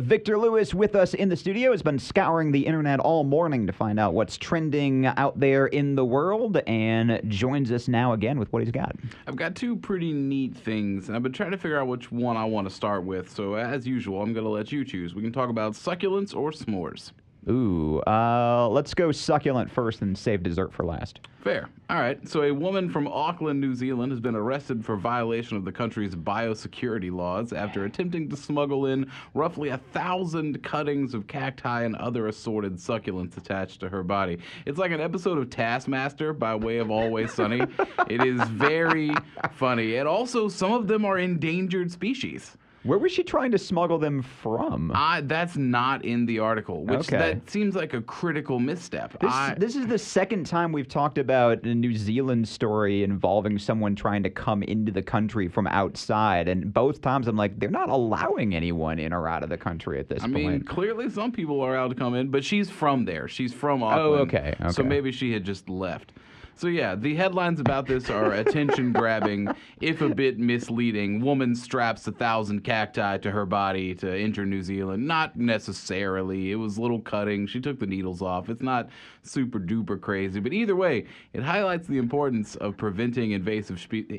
Victor Lewis with us in the studio. Has been scouring the internet all morning to find out what's trending out there in the world, and joins us now again with what he's got. I've got two pretty neat things, and I've been trying to figure out which one I want to start with. So as usual, I'm going to let you choose. We can talk about succulents or s'mores. Ooh, let's go succulent first and save dessert for last. Fair. All right. So a woman from Auckland, New Zealand has been arrested for violation of the country's biosecurity laws after attempting to smuggle in roughly 1,000 cuttings of cacti and other assorted succulents attached to her body. It's like an episode of Taskmaster by way of Always Sunny. It is very funny. And also, some of them are endangered species. Where was she trying to smuggle them from? That's not in the article, which that seems like a critical misstep. This is the second time we've talked about a New Zealand story involving someone trying to come into the country from outside, and both times I'm like, they're not allowing anyone in or out of the country at this point. I mean, clearly some people are allowed to come in, but she's from there. She's from Auckland. Oh, okay. So maybe she had just left. So yeah, the headlines about this are attention-grabbing, if a bit misleading. Woman straps 1,000 cacti to her body to enter New Zealand. Not necessarily. It was little cutting. She took the needles off. It's not super-duper crazy. But either way, it highlights the importance of preventing invasive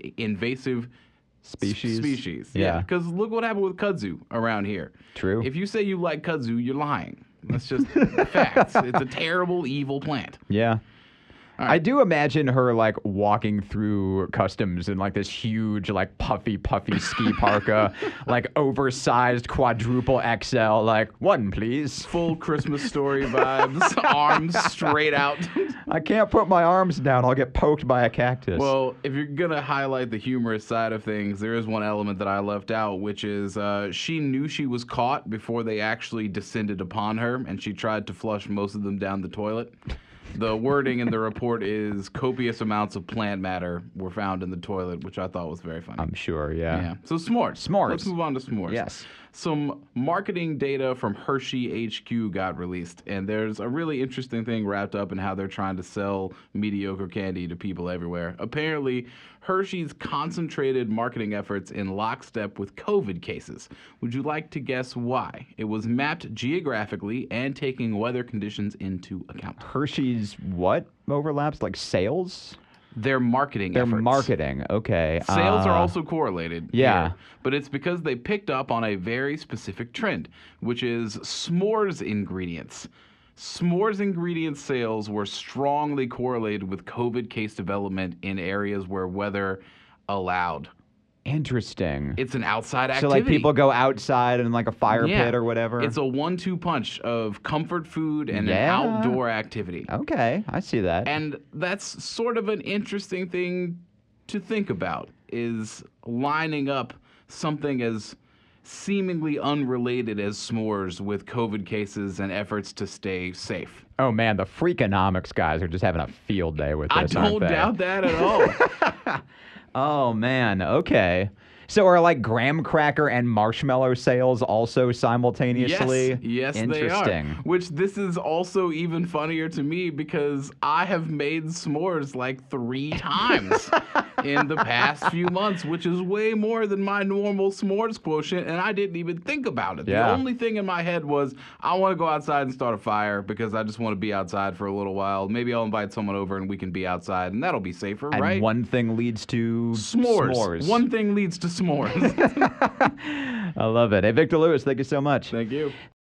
species. Yeah. Because look what happened with kudzu around here. True. If you say you like kudzu, you're lying. That's just facts. It's a terrible, evil plant. Yeah. Right. I do imagine her, like, walking through customs in, like, this huge, like, puffy ski parka, like, oversized quadruple XL, like, one, please. Full Christmas Story vibes, arms straight out. I can't put my arms down. I'll get poked by a cactus. Well, if you're going to highlight the humorous side of things, there is one element that I left out, which is she knew she was caught before they actually descended upon her, and she tried to flush most of them down the toilet. The wording in the report is copious amounts of plant matter were found in the toilet, which I thought was very funny. I'm sure, yeah. So s'mores. S'mores. Let's move on to s'mores. Yes. Some marketing data from Hershey HQ got released, and there's a really interesting thing wrapped up in how they're trying to sell mediocre candy to people everywhere. Apparently, Hershey's concentrated marketing efforts in lockstep with COVID cases. Would you like to guess why? It was mapped geographically and taking weather conditions into account. Hershey's what overlaps? Like sales? Their marketing efforts. Their marketing, okay. Sales are also correlated. Yeah. Here, but it's because they picked up on a very specific trend, which is s'mores ingredients. S'mores ingredient sales were strongly correlated with COVID case development in areas where weather allowed. Interesting. It's an outside activity. So, like, people go outside in, like, a fire pit or whatever? It's a 1-2 punch of comfort food and an outdoor activity. Okay, I see that. And that's sort of an interesting thing to think about, is lining up something as seemingly unrelated as s'mores with COVID cases and efforts to stay safe. Oh, man, the Freakonomics guys are just having a field day with this, I don't doubt that at all. Oh, man. Okay. So are, like, graham cracker and marshmallow sales also simultaneously? Yes, Interesting. They are. Which this is also even funnier to me because I have made s'mores like 3 times in the past few months, which is way more than my normal s'mores quotient, and I didn't even think about it. Yeah. The only thing in my head was, I want to go outside and start a fire because I just want to be outside for a little while. Maybe I'll invite someone over and we can be outside, and that'll be safer, and right? And one thing leads to s'mores. One thing leads to s'mores. I love it. Hey, Victor Lewis, thank you so much. Thank you.